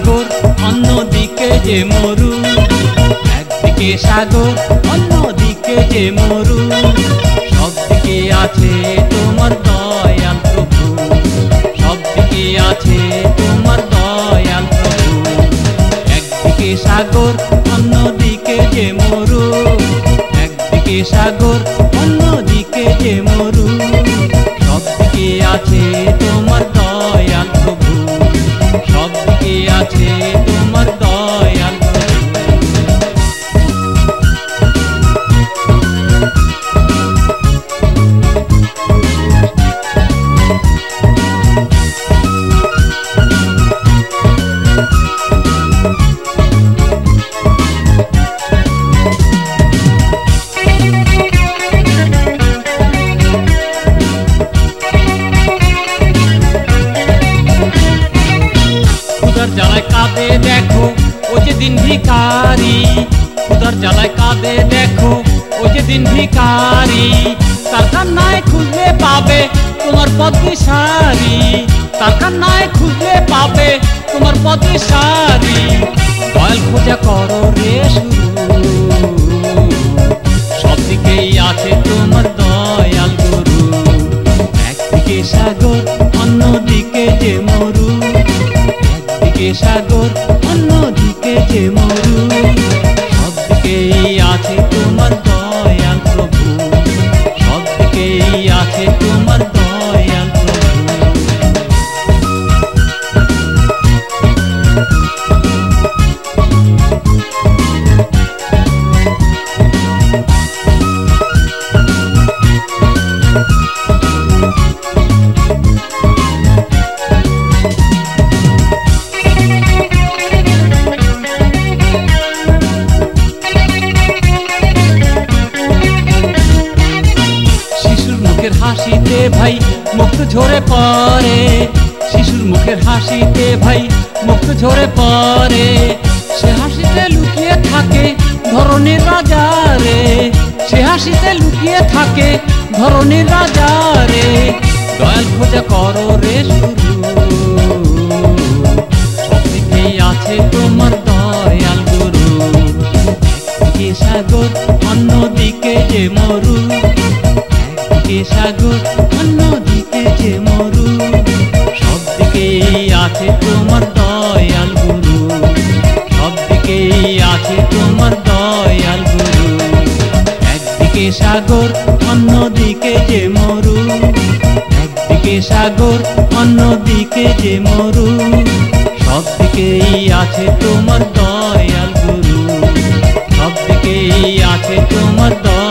সাগর অন্যদিকে যে মরু, একদিকে সাগর অন্যদিকে যে মরু, সবদিকে আছে তোমার দয়াল প্রভু, সবদিকে আছে তোমার দয়াল প্রভু। একদিকে সাগর অন্যদিকে যে মরু, একদিকে সাগর অন্যদিকে যে মরু, সবদিকে আছে তোমার দয়াল প্রভু, সবদিকে আছে তোমার দয়াল প্রভু। জ্বালায় কাঁদে দেখো ও যে দিন ভিখারি, ক্ষুধার জ্বালায় কাঁদে দেখো ও যে দিন ভিখারি, তার কান্নায় খুঁজলে পাবে তোমার পথদিশারি, তার কান্নায় খুঁজলে পাবে তোমার পথদিশারি। দয়াল খোঁজা করো রে শুরু, সবদিকেই আছে তোমার দয়াল গুরু। একদিকে সাগর অন্যদিকে যে মরু, একদিকে সাগর অন্যদিকে যে মরু, সবদিকেই আছে তোমার দয়াল প্রভু, সবদিকেই আছে তোমার দয়াল প্রভু। হাসিতে ভাই মুখ ঝরে পড়ে, শিশুর মুখের হাসিতে ভাই মুখ ঝরে পড়ে, সে হাসিতে লুকিয়ে থাকে ধরনের রাজা রে, সে হাসিতে লুকিয়ে থাকে ধরনের রাজা রে। দয়াল খোঁজা করো রে শুরু, সবদিকেই আছে তোমার দয়াল গুরু। একদিকে সাগর অন্যদিকে যে মরু, একদিকে সাগর অন্যদিকে যে মরু, সবদিকেই আছে তোমার দয়াল গুরু, সবদিকেই আছে তোমার দয়াল গুরু। একদিকে সাগর অন্যদিকে যে মরু, একদিকে সাগর অন্যদিকে যে মরু, সবদিকেই আছে তোমার দয়াল গুরু, সবদিকেই আছে তোমার দয়াল।